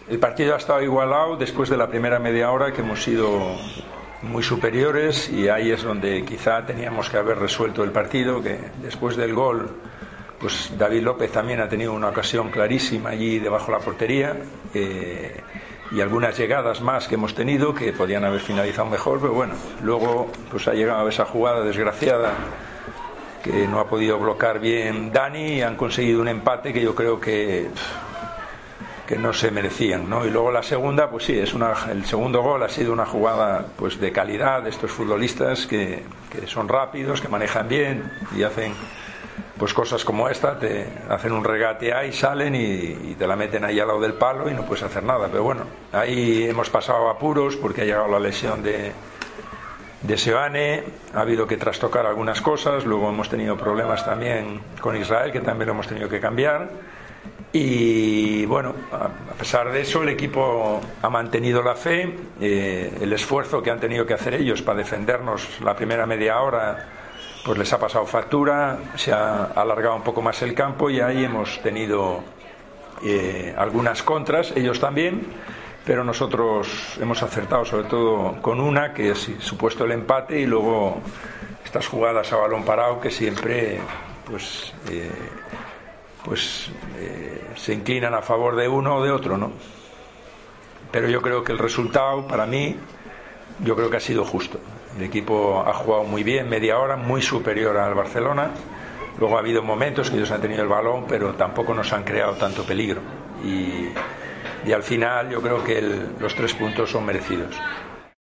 El partido ha estado igualado después de la primera media hora, que hemos sido muy superiores, y ahí es donde quizá teníamos que haber resuelto el partido, que después del gol pues David López también ha tenido una ocasión clarísima allí debajo de la portería, y algunas llegadas más que hemos tenido que podían haber finalizado mejor, pero bueno, luego pues ha llegado esa jugada desgraciada que no ha podido bloquear bien Dani, y han conseguido un empate que yo creo que no se merecían, ¿no? Y luego la segunda, pues sí, el segundo gol ha sido una jugada pues de calidad de estos futbolistas que son rápidos, que manejan bien y hacen pues cosas como esta, te hacen un regate ahí, salen y te la meten ahí al lado del palo y no puedes hacer nada. Pero bueno, ahí hemos pasado apuros porque ha llegado la lesión de Seoane, ha habido que trastocar algunas cosas, luego hemos tenido problemas también con Israel, que también lo hemos tenido que cambiar, y bueno, a pesar de eso el equipo ha mantenido la fe, el esfuerzo que han tenido que hacer ellos para defendernos la primera media hora pues les ha pasado factura, se ha alargado un poco más el campo y ahí hemos tenido algunas contras, ellos también, pero nosotros hemos acertado sobre todo con una, que es supuesto el empate, y luego estas jugadas a balón parado que siempre se inclinan a favor de uno o de otro, ¿no? Pero yo creo que el resultado, para mí, yo creo que ha sido justo. El equipo ha jugado muy bien, media hora, muy superior al Barcelona. Luego ha habido momentos que ellos han tenido el balón, pero tampoco nos han creado tanto peligro. Y al final yo creo que los 3 puntos son merecidos.